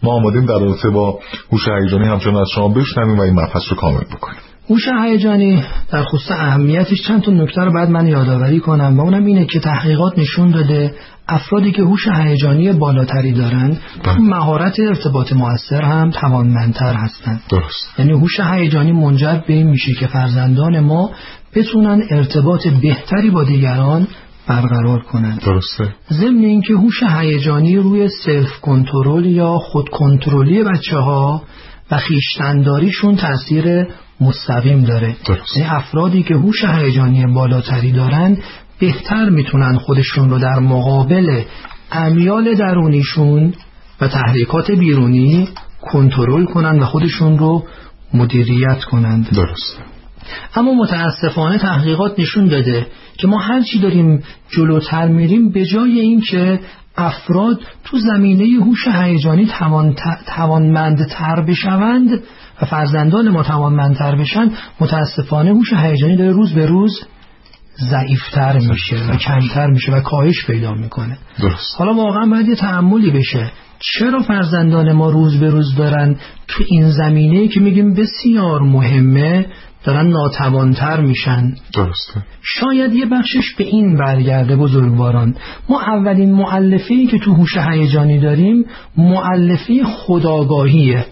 ما آمادیم در رابطه با هوش هیجانی همچنان از شما بشنویم و این مبحث رو کامل بکنیم. هوش هیجانی در خصوص اهمیتش چند تا نکته رو بعد من یادآوری کنم و اونم اینه که تحقیقات نشون داده افرادی که هوش هیجانی بالاتری دارن تو مهارت ارتباط مؤثر هم توانمندتر هستن. درست. یعنی هوش هیجانی منجر به این میشه که فرزندان ما بتونن ارتباط بهتری با دیگران برقرار کنن. درسته. ضمن اینکه هوش هیجانی روی سلف کنترل یا خود کنترلی بچه‌ها و خویشتن‌داریشون تأثیر مستقیم داره. درست. یعنی افرادی که هوش هیجانی بالاتری دارن بهتر میتونن خودشون رو در مقابل امیال درونیشون و تحریکات بیرونی کنترل کنن و خودشون رو مدیریت کنند. درست. اما متاسفانه تحقیقات نشون داده که ما هر چی داریم جلوتر میریم به جای این که افراد تو زمینه هوش هیجانی توانمندتر بشوند و فرزندان ما توانمندتر بشن، متاسفانه هوش هیجانی داره روز به روز ضعیفتر میشه و کمتر میشه و کاهش پیدا میکنه. درست. حالا واقعا باید یه تأملی بشه چرا فرزندان ما روز به روز دارن تو این زمینه‌ای که میگیم بسیار مهمه دارن ناتوانتر میشن. درسته. شاید یه بخشش به این برگرده بزرگواران. ما اولین مؤلفه‌ای که تو هوش هیجانی داریم مؤلفه خودآگاهیه.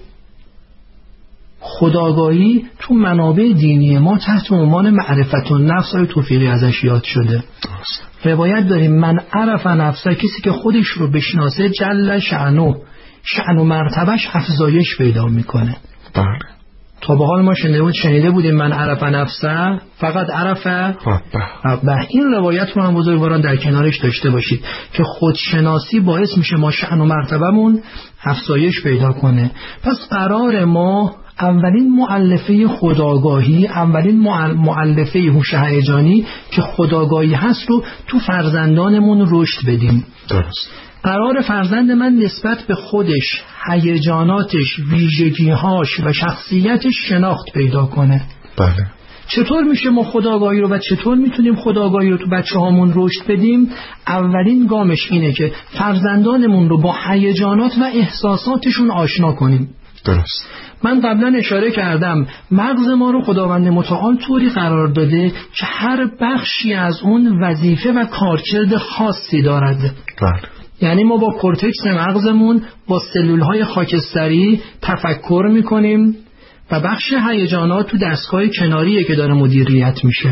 خودآگاهی تو منابع دینی ما تحت عنوان معرفت النفس های توفیقی ازش یاد شده. درست. روایت داریم من عرف نفسه، کسی که خودش رو بشناسه جل شأنه، شأن و مرتبش افزایش پیدا میکنه. بله. تا به حال ما شنیده بودیم من عرف نفسه فقط عرف ربه. این روایت رو هم بزرگواران در کنارش داشته باشید که خودشناسی باعث میشه ما شأن و مرتبمون افزایش پیدا کنه. پس قرار ما اولین مؤلفه خودآگاهی، اولین مؤلفه هوش هیجانی که خودآگاهی هست رو تو فرزندانمون رشد بدیم. درست. قرار فرزند من نسبت به خودش، هیجاناتش، ویژگی‌هاش و شخصیتش شناخت پیدا کنه. بله. چطور میشه ما خودآگاهی رو و چطور میتونیم خودآگاهی رو تو بچه‌هامون رشد بدیم؟ اولین گامش اینه که فرزندانمون رو با هیجانات و احساساتشون آشنا کنیم. درست. من قبلا اشاره کردم مغز ما رو خداوند متعال طوری قرار داده که هر بخشی از اون وظیفه و کارکرد خاصی دارد. بله. یعنی ما با کورتکس مغزمون با سلولهای خاکستری تفکر میکنیم و بخش هیجانات تو دستگاه کناریه که داره مدیریت میشه.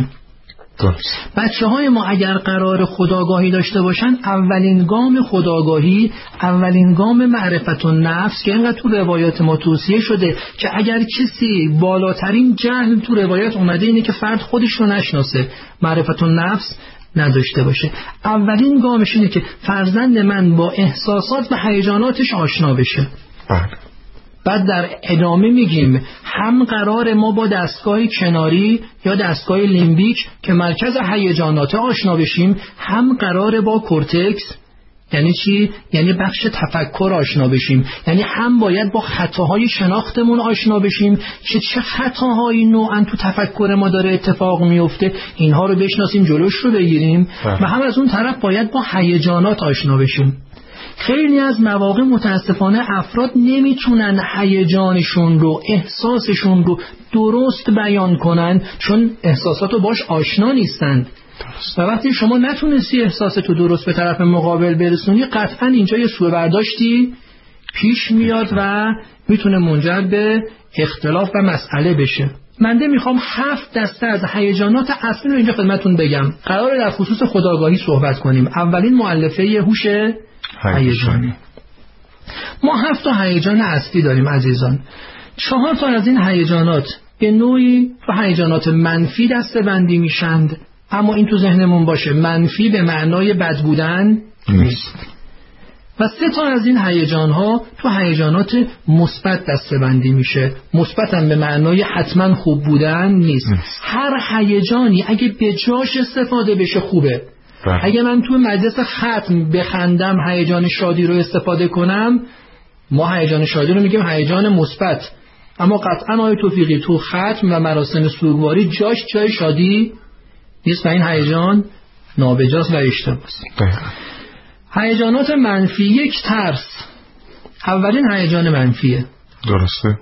درست. بچه‌های ما اگر قرار خودآگاهی داشته باشن اولین گام خودآگاهی، اولین گام معرفت النفس که اینقدر تو روایات ما توصیه شده که اگر کسی بالاترین جهل تو روایات اومده اینه که فرد خودش رو نشناسه، معرفت النفس نداشته باشه. اولین گامش اینه که فرزند من با احساسات و هیجاناتش آشنا بشه. بله. بعد در ادامه میگیم هم قرار ما با دستگاه کناری یا دستگاه لیمبیک که مرکز هیجانات آشنا بشیم، هم قرار با کورتکس یعنی چی؟ یعنی بخش تفکر آشنا بشیم. یعنی هم باید با خطاهای شناختمون آشنا بشیم که چه خطاهایی نوعا تو تفکر ما داره اتفاق میفته، اینها رو بشناسیم جلوش رو بگیریم. و هم از اون طرف باید با هیجانات آشنا بشیم. خیلی از مواقع متاسفانه افراد نمیتونن هیجانشون رو، احساسشون رو درست بیان کنن چون احساساتو باش آشنا نیستند. و وقتی شما نتونستی احساستو درست به طرف مقابل برسونی قطعا اینجا یه سوء برداشتی پیش میاد و میتونه منجر به اختلاف و مسئله بشه. من میخوام 7 دسته از هیجانات اصلی رو اینجا خدمتتون بگم. قراره در خصوص خودآگاهی صحبت کنیم. اولین مؤلفه هوش هیجانی. ما 7 تا هیجان اصلی داریم عزیزان. 4 تا از این هیجانات به نوعی و هیجانات منفی دسته‌بندی میشند، اما این تو ذهنمون باشه منفی به معنای بد بودن نیست. و 3 تا از این هیجان‌ها تو هیجانات مثبت دسته‌بندی میشه. مثبت هم به معنای حتما خوب بودن نیست. هر هیجانی اگه به جاش استفاده بشه خوبه. اگه من تو مجلس ختم بخندم هیجان شادی رو استفاده کنم، ما هیجان شادی رو میگیم هیجان مثبت، اما قطعا آقای توفیقی تو ختم و مراسم سوگواری جاش جای شادی نیست و این هیجان نابجاست و اشتباهه. هیجانات منفی: 1 ترس اولین هیجان منفیه. درسته.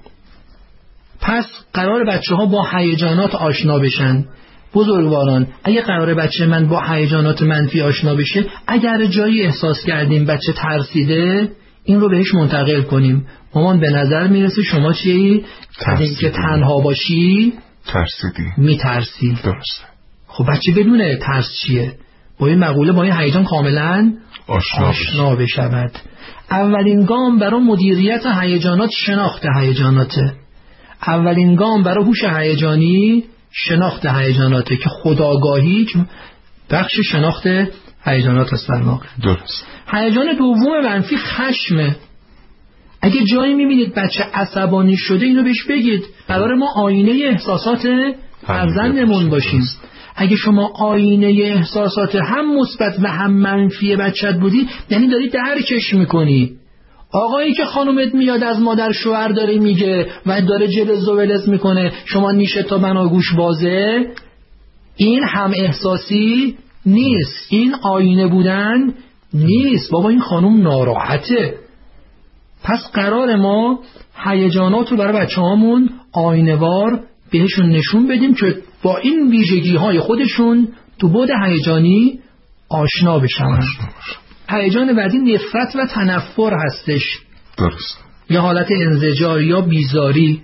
پس قرار بچه‌ها با هیجانات آشنا بشن. بزرگواران، اگه قرار بچه من با هیجانات منفی آشنا بشه، اگر جایی احساس کردیم بچه ترسیده، این رو بهش منتقل کنیم. مامان به نظر میرسه شما چیه؟ از اینکه تنها باشی ترسیدی، میترسی. درسته. خب بچه بدونه ترس چیه، با این مقوله با این هیجان کاملا آشنا بشود. اولین گام برای مدیریت هیجانات شناخت هیجاناته. اولین گام برای هوش هیجانی شناخت هیجاناته که خودآگاهی بخش شناخت هیجانات است در واقع. درست. هیجان دوم منفی خشمه. اگه جایی میبینید بچه عصبانی شده، اینو بهش بگید. قرار ما آینه احساسات فرزندمون باشیم. اگه شما آینه احساسات هم مثبت و هم منفی بچت بودی، یعنی داری درکش میکنی. آقایی که خانومت میاد از مادر شوهر داره میگه و داره جلز و ولز میکنه، شما نیشه تا بناگوش بازه، این هم احساسی نیست، این آینه بودن نیست. بابا این خانوم ناراحته. پس قرار ما هیجانات رو برای بچه‌هامون آینه‌وار بهشون نشون بدیم که با این ویژگی‌های خودشون تو بعد هیجانی آشنا بشن. هیجان بعدی نفرت و تنفر هستش. درست. یا حالت انزجار یا بیزاری.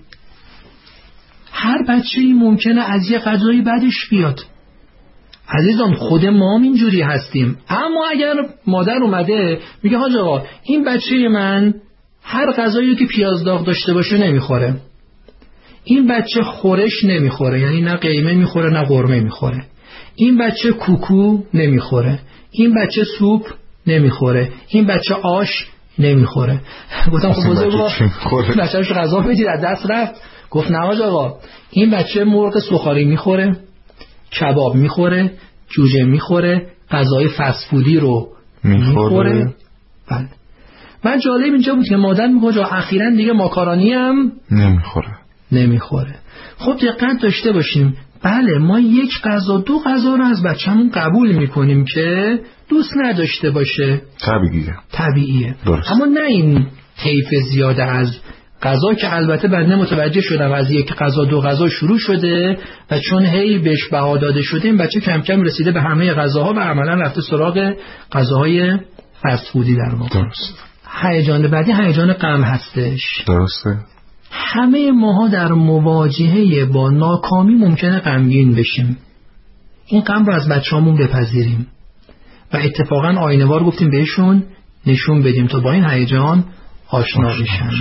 هر بچه‌ای ممکنه از یه غذایی بدش بیاد. عزیزان خود ما هم اینجوری هستیم. اما اگر مادر اومده میگه حاج آقا این بچه من هر غذایی که پیاز داغ داشته باشه نمیخوره، این بچه خورش نمیخوره، یعنی نه قیمه میخوره نه قرمه میخوره، این بچه کوکو نمیخوره، این بچه سوپ نمیخوره، این بچه آش نمیخوره. گفتم خب بزرگوار بچه‌ش غذا بدید، از دست رفت. گفت نه حاج آقا این بچه مرغ سوخاری میخوره، کباب میخوره، جوجه میخوره، غذای فست فودی رو میخوره. بله. من جالب اینجا بود که مادر میگه اخیراً دیگه ماکارونی هم نمیخوره. خب دقت داشته باشیم. بله ما یک غذا دو غذا رو از بچه‌مون قبول میکنیم که دوست نداشته باشه، طبیعیه. اما نه این طیف زیاده از غذا که البته بعد متوجه شدم از یک غذا دو غذا شروع شده و چون هی بهش بها داده شده این بچه کم کم رسیده به همه غذاها و عملا رفته سراغ غذاهای فست فودی در واقع. درست. هیجان بعدی هیجان غم هستش. درسته. همه ماها در مواجهه با ناکامی ممکنه غمگین بشیم. این غم رو از بچه‌هامون بپذیریم و اتفاقا آینه‌وار گفتیم بهشون نشون بدیم تا با این هیجان آشنا بشن.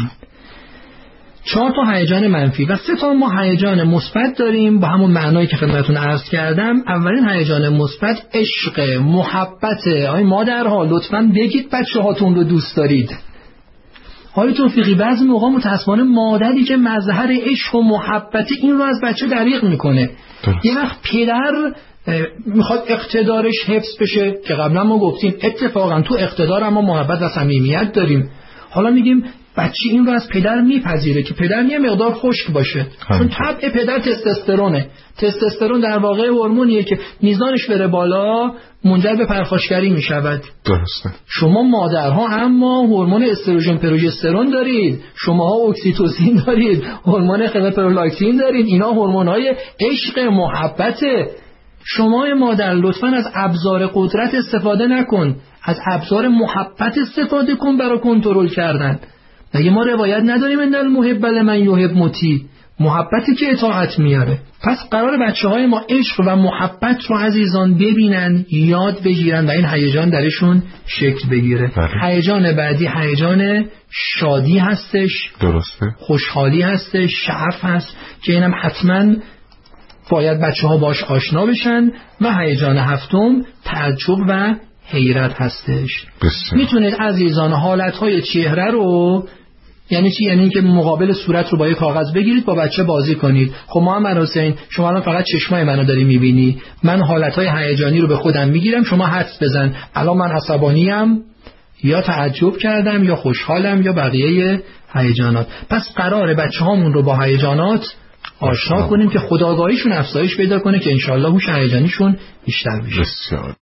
4 تا هیجان منفی و 3 تا ما هیجان مثبت داریم با همون معنایی که خدمتتون عرض کردم. اولین هیجان مثبت عشق، محبت. آی مادرها لطفاً بگید بچه‌هاتون رو دوست دارید. آقای توفیقی بعضی موقع متأسفانه مادری که مظهر عشق و محبت این رو از بچه دریغ میکنه. یه وقت پدر میخواد اقتدارش حفظ بشه که قبلا ما گفتیم اتفاقا تو اقتدار ما محبت و صمیمیت داریم. حالا میگیم بچه این رو از پدر میپذیره که پدر یه مقدار خشک باشه، چون طبع پدر تستوسترونه. تستوسترون در واقع هورمونیه که میزانش بره بالا منجر به پرخاشگری میشود. درسته. شما مادرها اما هورمون استروژن پروژسترون دارید، شماها اکسیتوسین دارید، هورمون پرولاکتین دارید. اینا هورمون‌های عشق، محبته. شما مادر لطفاً از ابزار قدرت استفاده نکن، از ابزار محبت استفاده کن برای کنترل کردن. مگه ما روایت نداریم ان المحب لمن یحب مطیع؟ محبتی که اطاعت میاره. پس قرار بچه‌های ما عشق و محبت رو عزیزان ببینن، یاد بگیرن و این هیجان درشون شکل بگیره. هیجان بعدی هیجان شادی هستش. درسته. خوشحالی هستش، شعف هست که اینم حتما باید بچه‌ها باش آشنا بشن. و هیجان هفتم تعجب و حیرت هستش. میتونید عزیزان حالتهای چهره رو، یعنی چی؟ یعنی که مقابل صورت رو با یک کاغذ بگیرید با بچه بازی کنید. خب محمد حسین شما الان فقط چشمای منو داری میبینی، من حالتهای هیجانی رو به خودم میگیرم، شما حدس بزن الان من عصبانیم یا تعجب کردم یا خوشحالم یا بقیه هیجانات. پس قراره بچه‌هامون رو با هیجانات آشنا کنیم که خودآگاهیشون افزایش پیدا کنه که انشالله هوش هیجانیشون بیشتر بشه.